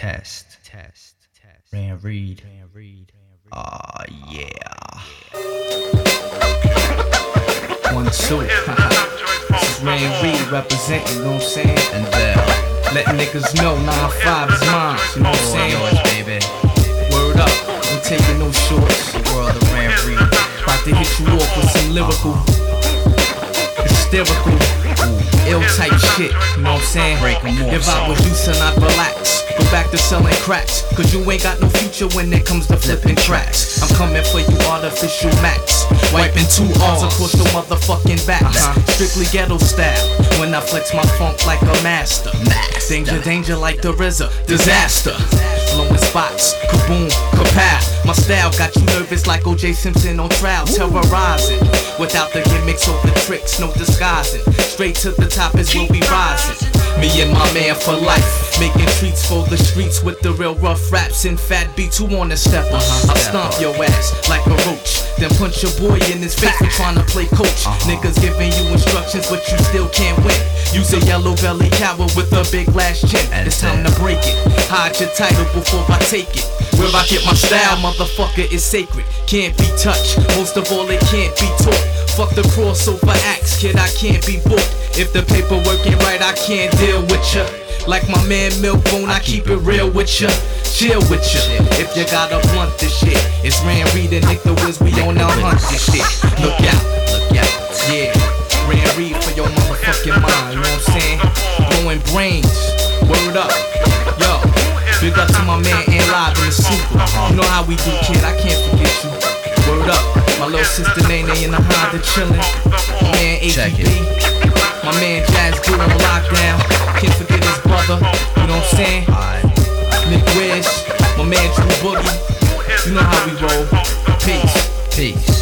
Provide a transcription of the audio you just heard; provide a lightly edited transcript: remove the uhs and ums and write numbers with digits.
Ran Reed. Aw, yeah. 1, 2. This is Ran Reed representing, you know what I'm saying? And letting niggas know 9-5 is mine, you know what I'm saying? yours, baby. Word up, ain't taking no shorts. The world of Ran Reed. About to hit you off with some lyrical, hysterical, ill type shit, you know what I'm saying? Break 'em off. If I was you, son, I'd relax. Go back to selling cracks, cause you ain't got no future when it comes to flipping tracks. I'm coming for you, artificial max. Wiping 2 R's across your motherfucking backs. Strictly ghetto style, when I flex my funk like a master. Danger, danger like the RZA, disaster. Blowing spots, kaboom, kapow. My style got you nervous like O.J. Simpson on trial, terrorizing. Without the gimmicks or the tricks, no disguising. Straight to the top is where we rising. Me and my man for life, making treats for the streets with the real rough raps and fat beats. Who wanna step up? I'll stomp your ass like a roach, then punch your boy in his face for trying to play coach. Niggas giving you instructions, but you still can't win. Use a yellow belly coward with a big glass chin. It's time to break it. Hide your title before I take it. Where I get my style, motherfucker, is sacred. Can't be touched, most of all it can't be taught. Fuck the crossover acts, kid, I can't be bought. If the paperwork ain't right, I can't deal with ya. Like my man Milkbone, I keep it real with ya. Chill with ya. If you gotta blunt this shit, it's Ran Reed and Nick the Wiz, we on our hunt this shit. Look out, yeah. Ran Reed for your motherfucking mind, you know what I'm saying? Blowing brains, word up, yo. Big up to my man and live in the super. You know how we do, kid, I can't forget you. Word up, my little sister Nene in the Honda chillin'. My man ATB, my man Jazz Blue on lockdown. Can't forget his brother, you know what I'm saying? Nick Wiz, my man Drew Boogie. You know how we roll. Peace.